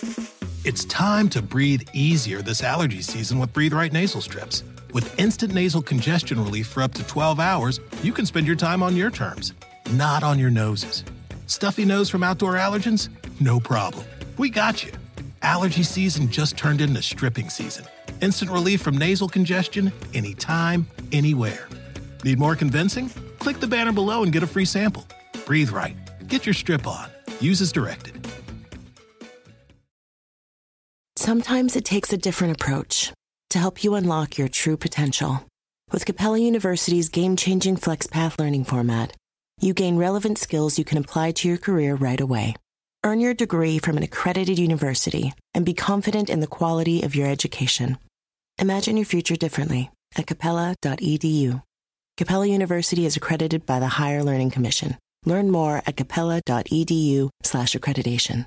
It's time to breathe easier this allergy season with Breathe Right nasal strips. With instant nasal congestion relief for up to 12 hours, you can spend your time on your terms, not on your noses. Stuffy nose from outdoor allergens? No problem. We got you. Allergy season just turned into stripping season. Instant relief from nasal congestion anytime, anywhere. Need more convincing? Click the banner below and get a free sample. Breathe Right. Get your strip on. Use as directed. Sometimes it takes a different approach to help you unlock your true potential. With Capella University's game-changing FlexPath learning format, you gain relevant skills you can apply to your career right away. Earn your degree from an accredited university and be confident in the quality of your education. Imagine your future differently at capella.edu. Capella University is accredited by the Higher Learning Commission. Learn more at capella.edu/accreditation.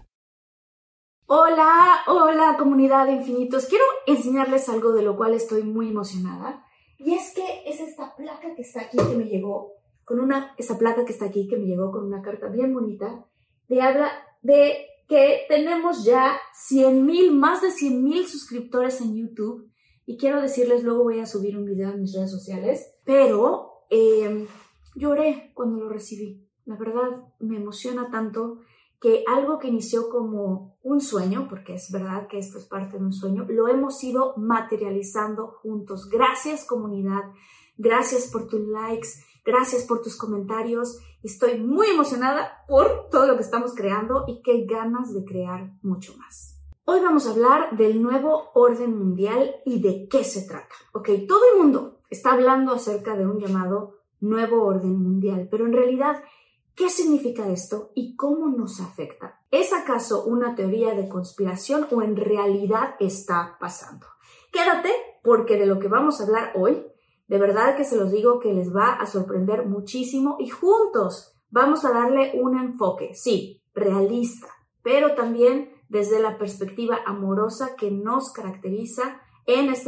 Hola comunidad de infinitos. Quiero enseñarles algo de lo cual estoy muy emocionada. Y es que es esta placa que está aquí que me llegó con una carta bien bonita. Habla de que tenemos ya más de 100,000 suscriptores en YouTube. Y quiero decirles, luego voy a subir un video en mis redes sociales. Pero lloré cuando lo recibí. La verdad me emociona tanto que algo que inició como un sueño, porque es verdad que esto es parte de un sueño, lo hemos ido materializando juntos. Gracias comunidad, gracias por tus likes, gracias por tus comentarios. Estoy muy emocionada por todo lo que estamos creando y qué ganas de crear mucho más. Hoy vamos a hablar del nuevo orden mundial y de qué se trata. Ok, todo el mundo está hablando acerca de un llamado nuevo orden mundial, pero en realidad, ¿qué significa esto y cómo nos afecta? ¿Es acaso una teoría de conspiración o en realidad está pasando? Quédate porque de lo que vamos a hablar hoy, de verdad que se los digo que les va a sorprender muchísimo y juntos vamos a darle un enfoque, sí, realista, pero también desde la perspectiva amorosa que nos caracteriza en esta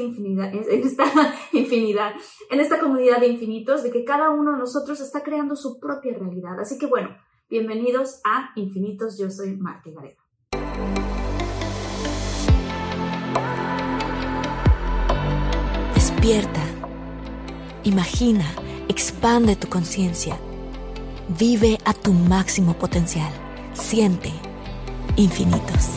comunidad de infinitos, de que cada uno de nosotros está creando su propia realidad. Así que bueno, bienvenidos a Infinitos, yo soy Marta Gareda. Despierta, imagina, expande tu conciencia, vive a tu máximo potencial, siente infinitos.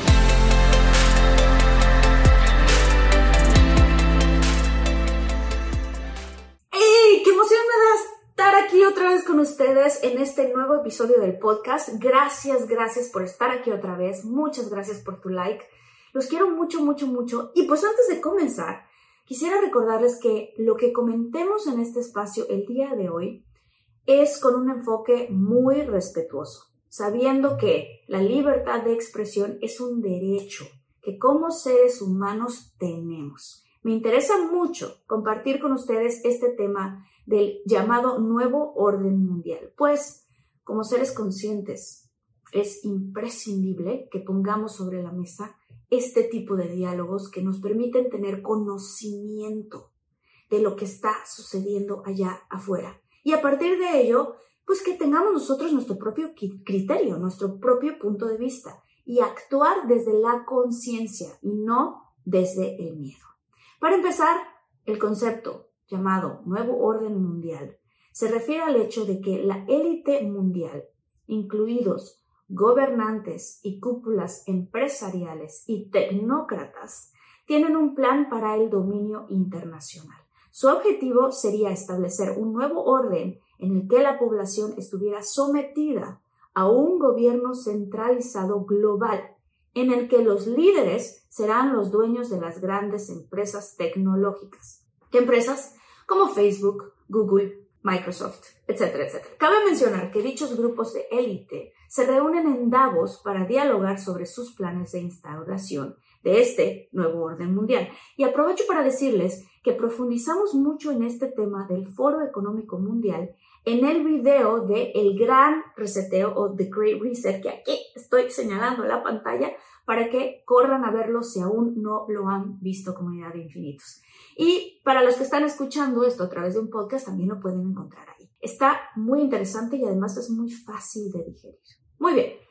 Otra vez con ustedes en este nuevo episodio del podcast. Gracias por estar aquí otra vez. Muchas gracias por tu like. Los quiero mucho. Y pues antes de comenzar, quisiera recordarles que lo que comentemos en este espacio el día de hoy es con un enfoque muy respetuoso, sabiendo que la libertad de expresión es un derecho que como seres humanos tenemos. Me interesa mucho compartir con ustedes este tema del llamado nuevo orden mundial, pues como seres conscientes es imprescindible que pongamos sobre la mesa este tipo de diálogos que nos permiten tener conocimiento de lo que está sucediendo allá afuera y a partir de ello, pues que tengamos nosotros nuestro propio criterio, nuestro propio punto de vista y actuar desde la conciencia y no desde el miedo. Para empezar, el concepto llamado Nuevo Orden Mundial se refiere al hecho de que la élite mundial, incluidos gobernantes y cúpulas empresariales y tecnócratas, tienen un plan para el dominio internacional. Su objetivo sería establecer un nuevo orden en el que la población estuviera sometida a un gobierno centralizado global, en el que los líderes serán los dueños de las grandes empresas tecnológicas. ¿Qué empresas? Como Facebook, Google, Microsoft, etcétera. Cabe mencionar que dichos grupos de élite se reúnen en Davos para dialogar sobre sus planes de instauración de este nuevo orden mundial. Y aprovecho para decirles que profundizamos mucho en este tema del Foro Económico Mundial en el video de El Gran Reseteo o The Great Reset, que aquí estoy señalando en la pantalla para que corran a verlo si aún no lo han visto, comunidad de infinitos. Y para los que están escuchando esto a través de un podcast, también lo pueden encontrar ahí. Está muy interesante y además es muy fácil de digerir. Muy bien,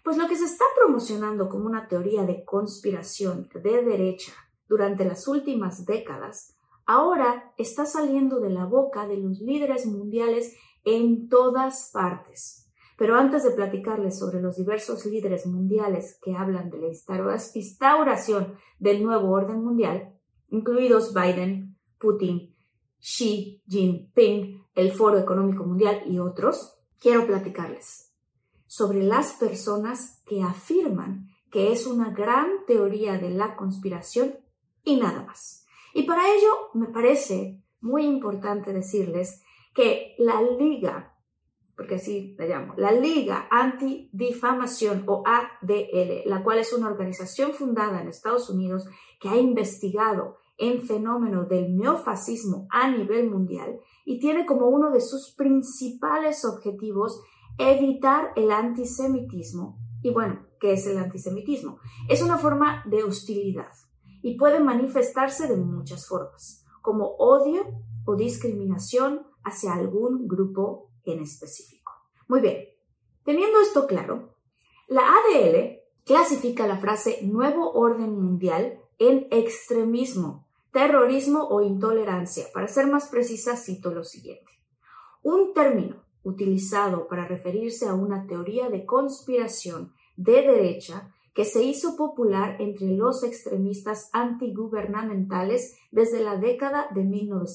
Pues lo que se está promocionando como una teoría de conspiración de derecha durante las últimas décadas, ahora está saliendo de la boca de los líderes mundiales en todas partes. Pero antes de platicarles sobre los diversos líderes mundiales que hablan de la instauración del nuevo orden mundial, incluidos Biden, Putin, Xi Jinping, el Foro Económico Mundial y otros, quiero platicarles sobre las personas que afirman que es una gran teoría de la conspiración y nada más. Y para ello me parece muy importante decirles que la Liga, porque así la llamo, la Liga Antidifamación o ADL, la cual es una organización fundada en Estados Unidos que ha investigado en fenómeno del neofascismo a nivel mundial y tiene como uno de sus principales objetivos evitar el antisemitismo. Y bueno, ¿qué es el antisemitismo? Es una forma de hostilidad y puede manifestarse de muchas formas, como odio o discriminación hacia algún grupo en específico. Muy bien, teniendo esto claro, la ADL clasifica la frase nuevo orden mundial en extremismo, terrorismo o intolerancia. Para ser más precisa, cito lo siguiente. Un término utilizado para referirse a una teoría de conspiración de derecha que se hizo popular entre los extremistas antigubernamentales desde la década de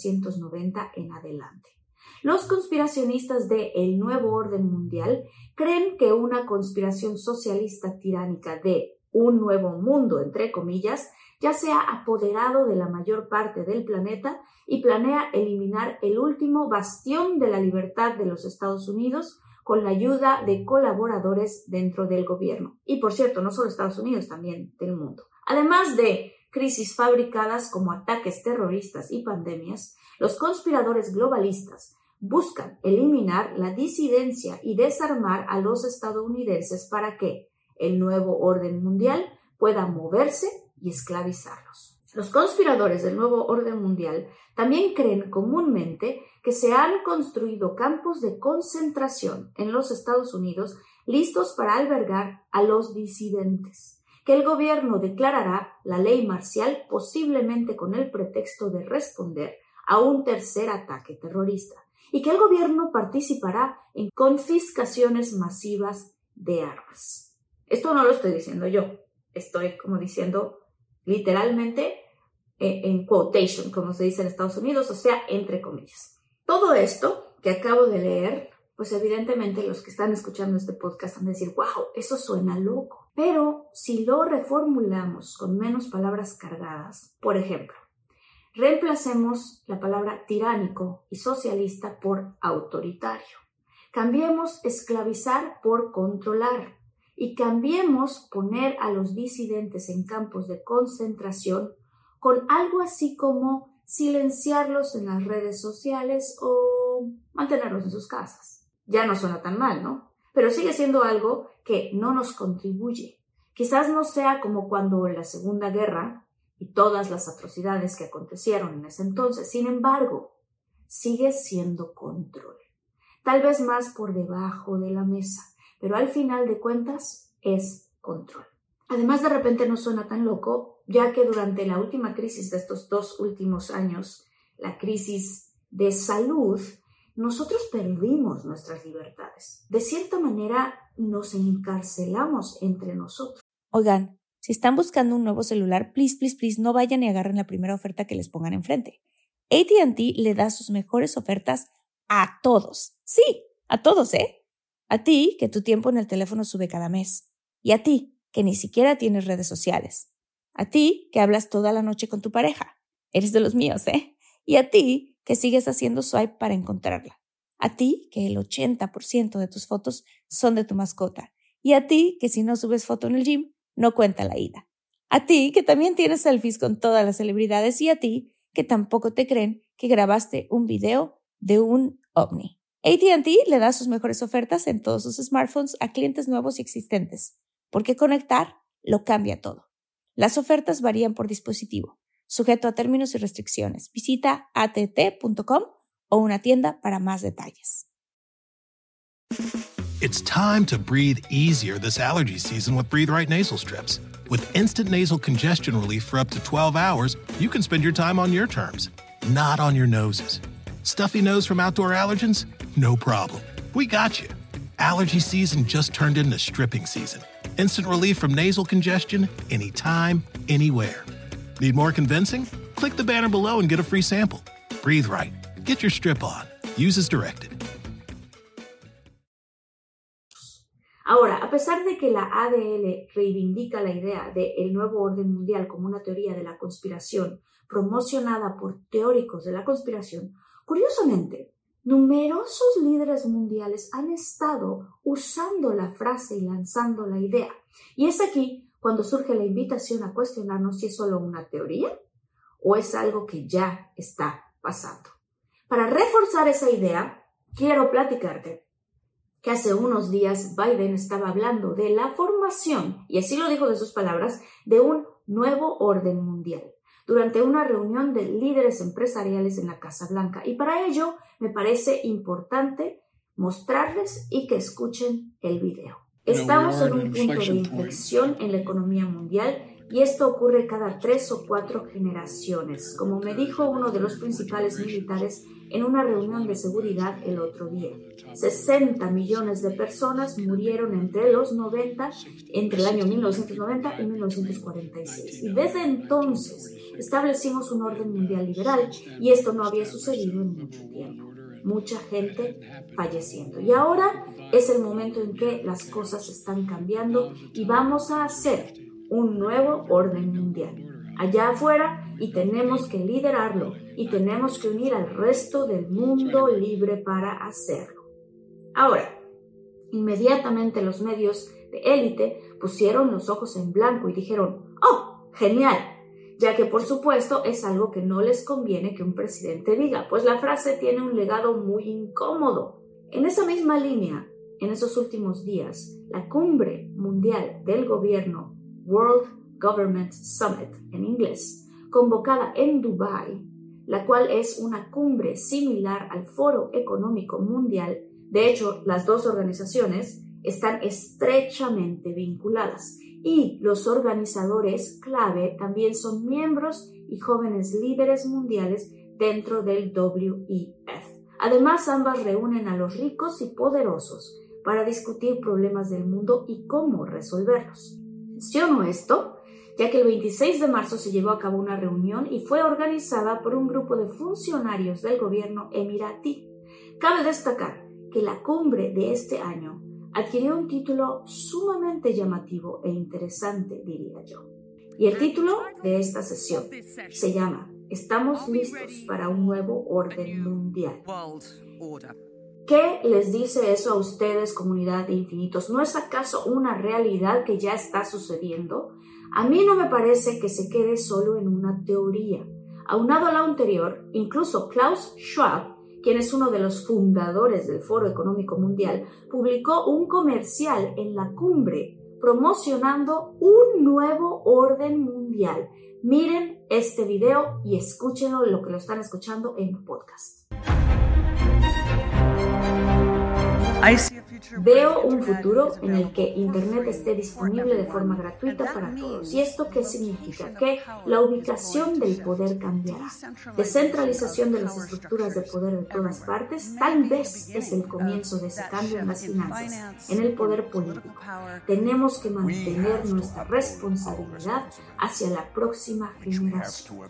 1990 en adelante. Los conspiracionistas de El Nuevo Orden Mundial creen que una conspiración socialista tiránica de un nuevo mundo, entre comillas, ya se ha apoderado de la mayor parte del planeta y planea eliminar el último bastión de la libertad de los Estados Unidos con la ayuda de colaboradores dentro del gobierno. Y por cierto, no solo Estados Unidos, también del mundo. Además de crisis fabricadas como ataques terroristas y pandemias, los conspiradores globalistas buscan eliminar la disidencia y desarmar a los estadounidenses para que el nuevo orden mundial pueda moverse y esclavizarlos. Los conspiradores del nuevo orden mundial también creen comúnmente que se han construido campos de concentración en los Estados Unidos listos para albergar a los disidentes, que el gobierno declarará la ley marcial posiblemente con el pretexto de responder a un tercer ataque terrorista, y que el gobierno participará en confiscaciones masivas de armas. Esto no lo estoy diciendo yo, estoy como diciendo literalmente en quotation, como se dice en Estados Unidos, o sea, entre comillas. Todo esto que acabo de leer, pues evidentemente los que están escuchando este podcast van a decir, wow, eso suena loco. Pero si lo reformulamos con menos palabras cargadas, por ejemplo, reemplacemos la palabra tiránico y socialista por autoritario. Cambiemos esclavizar por controlar. Y cambiemos poner a los disidentes en campos de concentración con algo así como silenciarlos en las redes sociales o mantenerlos en sus casas. Ya no suena tan mal, ¿no? Pero sigue siendo algo que no nos contribuye. Quizás no sea como cuando en la Segunda Guerra y todas las atrocidades que acontecieron en ese entonces. Sin embargo, sigue siendo control. Tal vez más por debajo de la mesa. Pero al final de cuentas es control. Además, de repente no suena tan loco, ya que durante la última crisis de estos 2 últimos años, la crisis de salud, nosotros perdimos nuestras libertades. De cierta manera, nos encarcelamos entre nosotros. Oigan, si están buscando un nuevo celular, please, no vayan y agarren la primera oferta que les pongan enfrente. AT&T le da sus mejores ofertas a todos. Sí, a todos, ¿eh? A ti, que tu tiempo en el teléfono sube cada mes. Y a ti, que ni siquiera tienes redes sociales. A ti, que hablas toda la noche con tu pareja. Eres de los míos, ¿eh? Y a ti, que sigues haciendo swipe para encontrarla. A ti, que el 80% de tus fotos son de tu mascota. Y a ti, que si no subes foto en el gym, no cuenta la ida. A ti, que también tienes selfies con todas las celebridades. Y a ti, que tampoco te creen que grabaste un video de un ovni. AT&T le da sus mejores ofertas en todos sus smartphones a clientes nuevos y existentes, porque conectar lo cambia todo. Las ofertas varían por dispositivo, sujeto a términos y restricciones. Visita att.com o una tienda para más detalles. It's time to breathe easier this allergy season with Breathe Right nasal strips. With instant nasal congestion relief for up to 12 hours, you can spend your time on your terms, not on your noses. Stuffy nose from outdoor allergens? No problem. We got you. Allergy season just turned into stripping season. Instant relief from nasal congestion anytime, anywhere. Need more convincing? Click the banner below and get a free sample. Breathe Right. Get your strip on. Use as directed. Ahora, a pesar de que la ADL reivindica la idea del nuevo orden mundial como una teoría de la conspiración promocionada por teóricos de la conspiración, curiosamente, numerosos líderes mundiales han estado usando la frase y lanzando la idea. Y es aquí cuando surge la invitación a cuestionarnos si es solo una teoría o es algo que ya está pasando. Para reforzar esa idea, quiero platicarte que hace unos días Biden estaba hablando de la formación, y así lo dijo de sus palabras, de un nuevo orden mundial durante una reunión de líderes empresariales en la Casa Blanca. Y para ello me parece importante mostrarles y que escuchen el video. Estamos en un punto de inflexión en la economía mundial y esto ocurre cada 3 o 4 generaciones, como me dijo uno de los principales militares en una reunión de seguridad el otro día. 60 millones de personas murieron entre el año 1990 y 1946. Y desde entonces establecimos un orden mundial liberal y esto no había sucedido en mucho tiempo. Mucha gente falleciendo. Y ahora es el momento en que las cosas están cambiando y vamos a hacer un nuevo orden mundial allá afuera y tenemos que liderarlo y tenemos que unir al resto del mundo libre para hacerlo. Ahora, inmediatamente los medios de élite pusieron los ojos en blanco y dijeron, ¡oh, genial! Ya que por supuesto es algo que no les conviene que un presidente diga, pues la frase tiene un legado muy incómodo. En esa misma línea, en esos últimos días, la cumbre mundial del gobierno World Government Summit en inglés, convocada en Dubái, la cual es una cumbre similar al Foro Económico Mundial. De hecho, las dos organizaciones están estrechamente vinculadas y los organizadores clave también son miembros y jóvenes líderes mundiales dentro del WEF. Además, ambas reúnen a los ricos y poderosos para discutir problemas del mundo y cómo resolverlos. Menciono esto ya que el 26 de marzo se llevó a cabo una reunión y fue organizada por un grupo de funcionarios del gobierno emiratí. Cabe destacar que la cumbre de este año adquirió un título sumamente llamativo e interesante, diría yo. Y el título de esta sesión se llama ¿Estamos listos para un nuevo orden mundial? ¿Qué les dice eso a ustedes, comunidad de infinitos? ¿No es acaso una realidad que ya está sucediendo? A mí no me parece que se quede solo en una teoría. Aunado a lo anterior, incluso Klaus Schwab, quien es uno de los fundadores del Foro Económico Mundial, publicó un comercial en la cumbre promocionando un nuevo orden mundial. Miren este video y escúchenlo, lo que lo están escuchando en podcast. Veo un futuro en el que Internet esté disponible de forma gratuita para todos. ¿Y esto qué significa? Que la ubicación del poder cambiará. Descentralización de las estructuras de poder de todas partes tal vez es el comienzo de ese cambio en las finanzas, en el poder político. Tenemos que mantener nuestra responsabilidad hacia la próxima generación.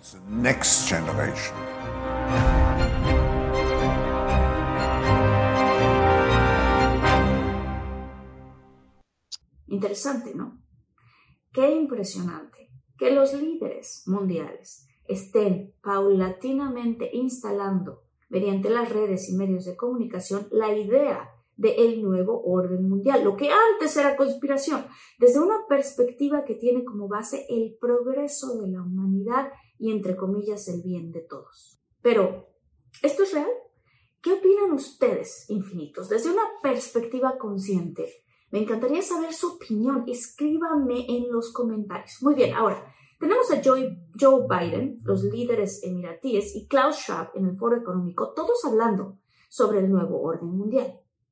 Interesante, ¿no? Qué impresionante que los líderes mundiales estén paulatinamente instalando mediante las redes y medios de comunicación la idea del nuevo orden mundial, lo que antes era conspiración, desde una perspectiva que tiene como base el progreso de la humanidad y, entre comillas, el bien de todos. Pero, ¿esto es real? ¿Qué opinan ustedes, infinitos, desde una perspectiva consciente? Me encantaría saber su opinión. Escríbanme en los comentarios. Muy bien, ahora tenemos a Joe Biden, los líderes emiratíes, y Klaus Schwab en el Foro Económico, todos hablando sobre el nuevo orden mundial.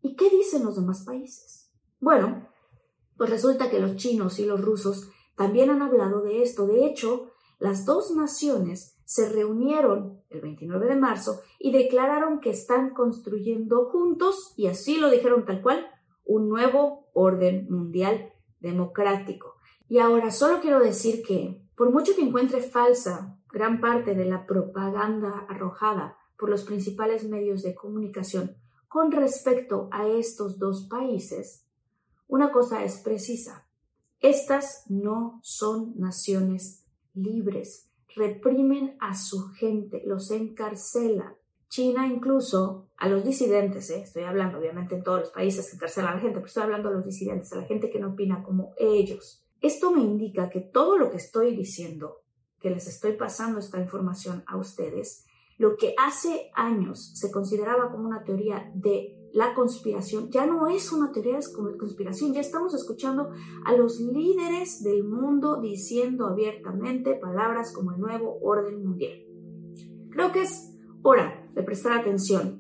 ¿Y qué dicen los demás países? Bueno, pues resulta que los chinos y los rusos también han hablado de esto. De hecho, las dos naciones se reunieron el 29 de marzo y declararon que están construyendo juntos, y así lo dijeron tal cual, un nuevo orden mundial democrático. Y ahora solo quiero decir que, por mucho que encuentre falsa gran parte de la propaganda arrojada por los principales medios de comunicación con respecto a estos dos países, una cosa es precisa: estas no son naciones libres, reprimen a su gente, los encarcelan. China incluso a los disidentes, estoy hablando obviamente en todos los países que encarcelan a la gente, pero estoy hablando a los disidentes, a la gente que no opina como ellos. Esto me indica que todo lo que estoy diciendo, que les estoy pasando esta información a ustedes, lo que hace años se consideraba como una teoría de la conspiración, ya no es una teoría de conspiración. Ya estamos escuchando a los líderes del mundo diciendo abiertamente palabras como el nuevo orden mundial. Creo que es hora de prestar atención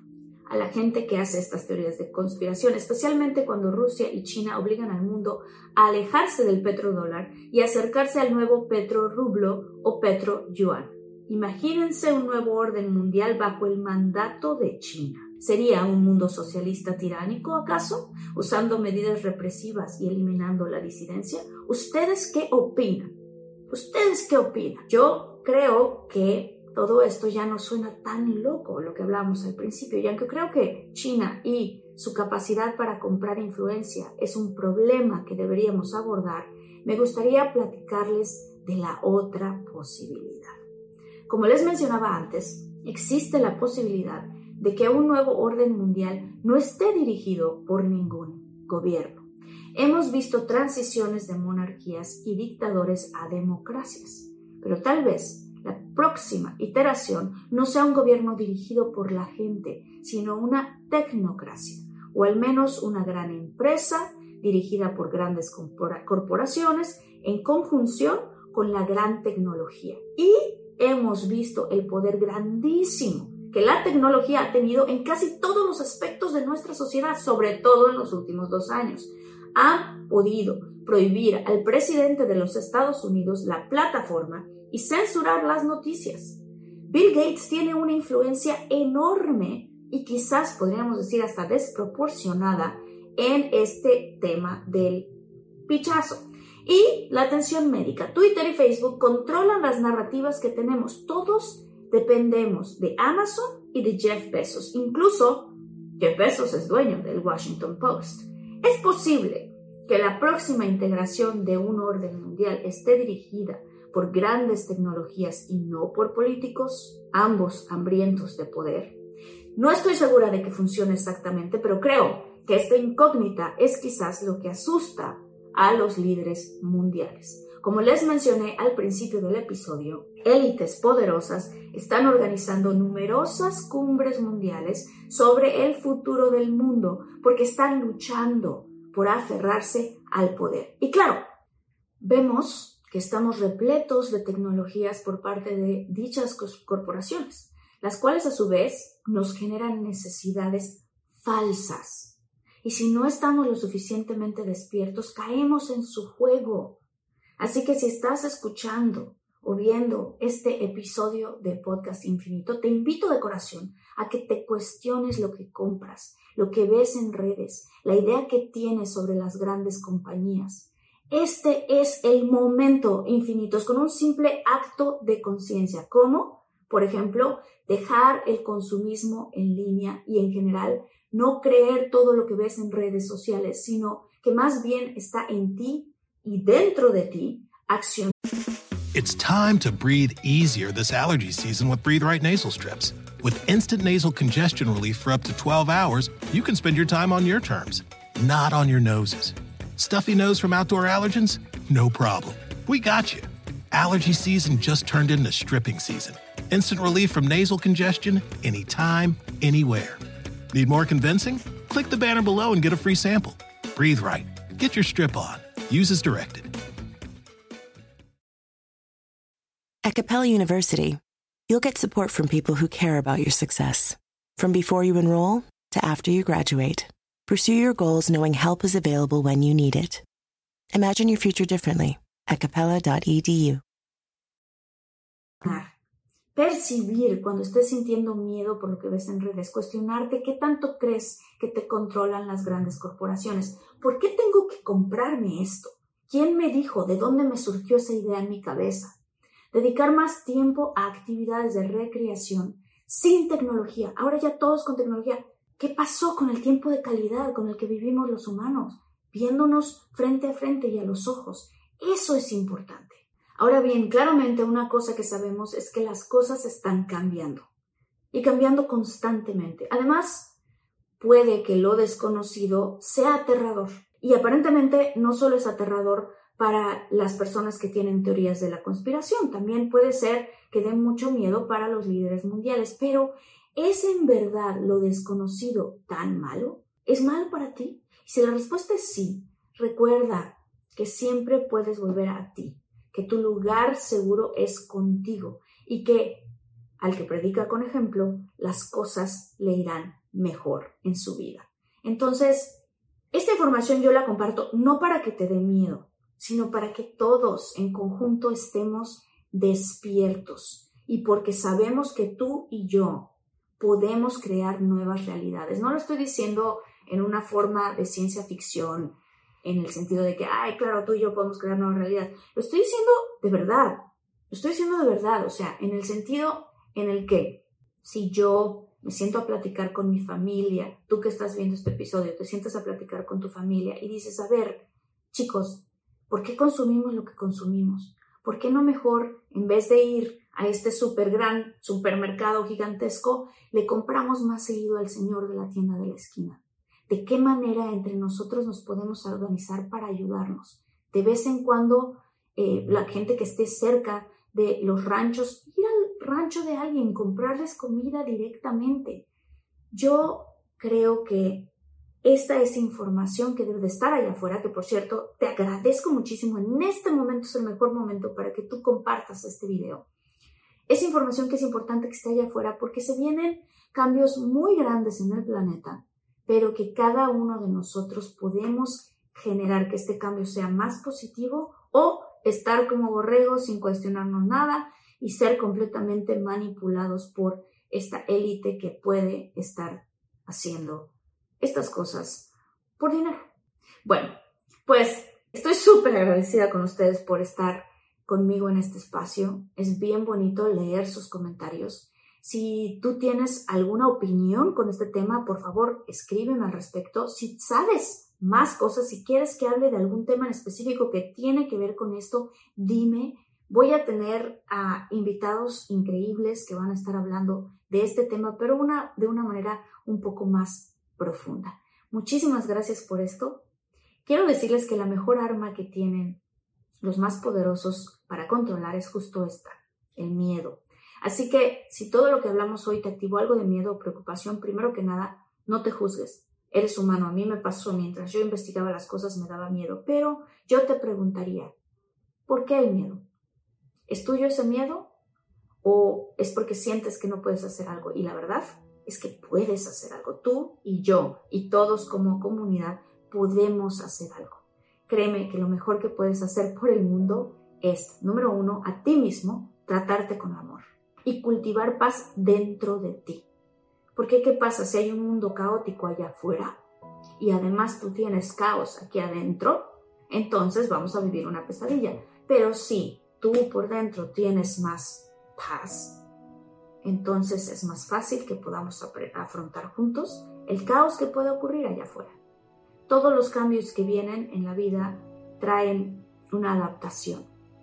a la gente que hace estas teorías de conspiración, especialmente cuando Rusia y China obligan al mundo a alejarse del petrodólar y acercarse al nuevo petrorrublo o petroyuan. Imagínense un nuevo orden mundial bajo el mandato de China. ¿Sería un mundo socialista tiránico, acaso? ¿Usando medidas represivas y eliminando la disidencia? ¿Ustedes qué opinan? ¿Ustedes qué opinan? Yo creo que todo esto ya no suena tan loco, lo que hablábamos al principio. Y aunque creo que China y su capacidad para comprar influencia es un problema que deberíamos abordar, me gustaría platicarles de la otra posibilidad. Como les mencionaba antes, existe la posibilidad de que un nuevo orden mundial no esté dirigido por ningún gobierno. Hemos visto transiciones de monarquías y dictadores a democracias, pero tal vez la próxima iteración no sea un gobierno dirigido por la gente, sino una tecnocracia, o al menos una gran empresa dirigida por grandes corporaciones en conjunción con la gran tecnología. Y hemos visto el poder grandísimo que la tecnología ha tenido en casi todos los aspectos de nuestra sociedad, sobre todo en los últimos 2 años. Han podido prohibir al presidente de los Estados Unidos la plataforma y censurar las noticias. Bill Gates tiene una influencia enorme y quizás podríamos decir hasta desproporcionada en este tema del pichazo. Y la atención médica. Twitter y Facebook controlan las narrativas que tenemos. Todos dependemos de Amazon y de Jeff Bezos. Incluso Jeff Bezos es dueño del Washington Post. Es posible que la próxima integración de un orden mundial esté dirigida por grandes tecnologías y no por políticos, ambos hambrientos de poder. No estoy segura de que funcione exactamente, pero creo que esta incógnita es quizás lo que asusta a los líderes mundiales. Como les mencioné al principio del episodio, élites poderosas están organizando numerosas cumbres mundiales sobre el futuro del mundo porque están luchando por aferrarse al poder. Y claro, vemos que estamos repletos de tecnologías por parte de dichas corporaciones, las cuales a su vez nos generan necesidades falsas. Y si no estamos lo suficientemente despiertos, caemos en su juego. Así que si estás escuchando o viendo este episodio de Podcast Infinito, te invito de corazón a que te cuestiones lo que compras, lo que ves en redes, la idea que tienes sobre las grandes compañías. Este es el momento, infinitos, con un simple acto de conciencia, como, por ejemplo, dejar el consumismo en línea y en general no creer todo lo que ves en redes sociales, sino que más bien está en ti y dentro de ti, acción. It's time to breathe easier this allergy season with Breathe Right nasal strips. With instant nasal congestion relief for up to 12 hours, you can spend your time on your terms, not on your noses. Stuffy nose from outdoor allergens? No problem. We got you. Allergy season just turned into stripping season. Instant relief from nasal congestion anytime, anywhere. Need more convincing? Click the banner below and get a free sample. Breathe Right. Get your strip on. Use as directed. At Capella University, you'll get support from people who care about your success. From before you enroll to after you graduate, pursue your goals knowing help is available when you need it. Imagine your future differently at capella.edu. Percibir cuando estés sintiendo miedo por lo que ves en redes, cuestionarte qué tanto crees que te controlan las grandes corporaciones. ¿Por qué tengo que comprarme esto? ¿Quién me dijo? ¿De dónde me surgió esa idea en mi cabeza? Dedicar más tiempo a actividades de recreación sin tecnología. Ahora ya todos con tecnología. ¿Qué pasó con el tiempo de calidad con el que vivimos los humanos? Viéndonos frente a frente y a los ojos. Eso es importante. Ahora bien, claramente una cosa que sabemos es que las cosas están cambiando y cambiando constantemente. Además, puede que lo desconocido sea aterrador y aparentemente no solo es aterrador para las personas que tienen teorías de la conspiración, también puede ser que dé mucho miedo para los líderes mundiales, pero ¿es en verdad lo desconocido tan malo? ¿Es malo para ti? Y si la respuesta es sí, recuerda que siempre puedes volver a ti, que tu lugar seguro es contigo y que al que predica con ejemplo, las cosas le irán mejor en su vida. Entonces, esta información yo la comparto no para que te dé miedo, sino para que todos en conjunto estemos despiertos y porque sabemos que tú y yo podemos crear nuevas realidades. No lo estoy diciendo en una forma de ciencia ficción, en el sentido de que, ay, claro, tú y yo podemos crear nuevas realidades. Lo estoy diciendo de verdad. Lo estoy diciendo de verdad, o sea, en el sentido en el que si yo me siento a platicar con mi familia, tú que estás viendo este episodio, te sientas a platicar con tu familia y dices, a ver, chicos, ¿por qué consumimos lo que consumimos? ¿Por qué no mejor, en vez de ir a este gran supermercado gigantesco, le compramos más seguido al señor de la tienda de la esquina? ¿De qué manera entre nosotros nos podemos organizar para ayudarnos? De vez en cuando, la gente que esté cerca de los ranchos, ir al rancho de alguien, comprarles comida directamente. Yo creo que esta es información que debe de estar allá afuera, que por cierto, te agradezco muchísimo. En este momento es el mejor momento para que tú compartas este video. Es información que es importante que esté allá afuera porque se vienen cambios muy grandes en el planeta, pero que cada uno de nosotros podemos generar que este cambio sea más positivo o estar como borregos sin cuestionarnos nada y ser completamente manipulados por esta élite que puede estar haciendo estas cosas por dinero. Bueno, pues estoy súper agradecida con ustedes por estar conmigo en este espacio. Es bien bonito leer sus comentarios. Si tú tienes alguna opinión con este tema, por favor, escríbeme al respecto. Si sabes más cosas, si quieres que hable de algún tema en específico que tiene que ver con esto, dime. Voy a tener a invitados increíbles que van a estar hablando de este tema, pero de una manera un poco más profunda. Muchísimas gracias por esto. Quiero decirles que la mejor arma que tienen los más poderosos para controlar es justo esta, el miedo. Así que si todo lo que hablamos hoy te activó algo de miedo o preocupación, primero que nada, no te juzgues. Eres humano. A mí me pasó mientras yo investigaba las cosas, me daba miedo. Pero yo te preguntaría, ¿por qué el miedo? ¿Es tuyo ese miedo? ¿O es porque sientes que no puedes hacer algo? Y la verdad es que puedes hacer algo. Tú y yo y todos como comunidad podemos hacer algo. Créeme que lo mejor que puedes hacer por el mundo es, número 1, a ti mismo, tratarte con amor y cultivar paz dentro de ti. Porque ¿qué pasa si hay un mundo caótico allá afuera y además tú tienes caos aquí adentro? Entonces vamos a vivir una pesadilla. Pero si tú por dentro tienes más paz, entonces es más fácil que podamos afrontar juntos el caos que puede ocurrir allá afuera. Todos los cambios que vienen en la vida traen una adaptación.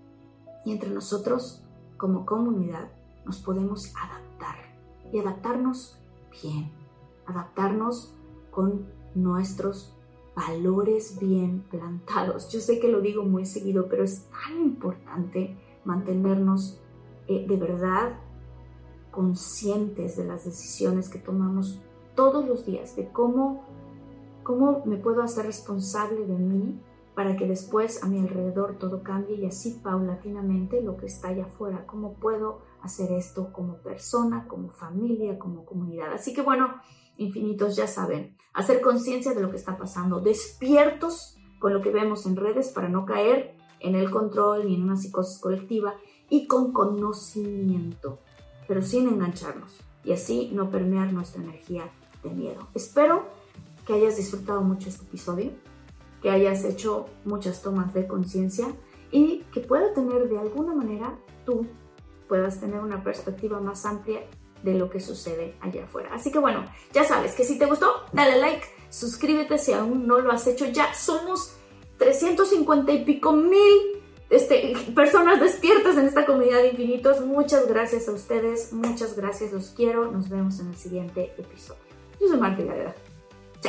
Y entre nosotros, como comunidad, nos podemos adaptar. Y adaptarnos bien. Adaptarnos con nuestros valores bien plantados. Yo sé que lo digo muy seguido, pero es tan importante mantenernos de verdad conscientes de las decisiones que tomamos todos los días, de cómo me puedo hacer responsable de mí para que después a mi alrededor todo cambie y así paulatinamente lo que está allá afuera, cómo puedo hacer esto como persona, como familia, como comunidad. Así que bueno, infinitos, ya saben, hacer conciencia de lo que está pasando, despiertos con lo que vemos en redes para no caer en el control ni en una psicosis colectiva y con conocimiento, pero sin engancharnos y así no permear nuestra energía de miedo. Espero que hayas disfrutado mucho este episodio, que hayas hecho muchas tomas de conciencia y que pueda tener de alguna manera tú puedas tener una perspectiva más amplia de lo que sucede allá afuera. Así que bueno, ya sabes que si te gustó, dale like, suscríbete si aún no lo has hecho. Ya somos 350 y pico mil personas despiertas en esta comunidad de infinitos. Muchas gracias a ustedes, muchas gracias, los quiero. Nos vemos en el siguiente episodio. Yo soy Marta Gareda. Chao.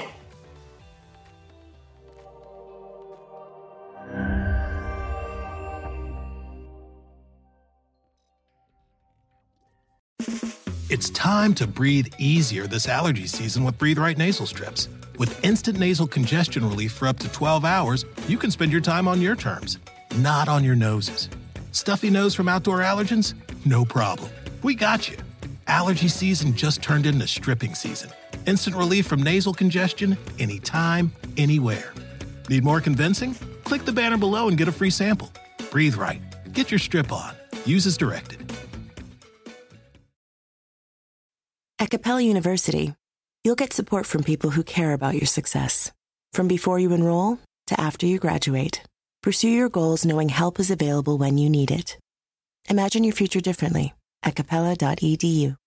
It's time to breathe easier this allergy season with Breathe Right nasal strips. With instant nasal congestion relief for up to 12 hours, you can spend your time on your terms, not on your noses. Stuffy nose from outdoor allergens? No problem. We got you. Allergy season just turned into stripping season. Instant relief from nasal congestion anytime, anywhere. Need more convincing? Click the banner below and get a free sample. Breathe Right. Get your strip on. Use as directed. At Capella University, you'll get support from people who care about your success. From before you enroll to after you graduate, pursue your goals knowing help is available when you need it. Imagine your future differently at capella.edu.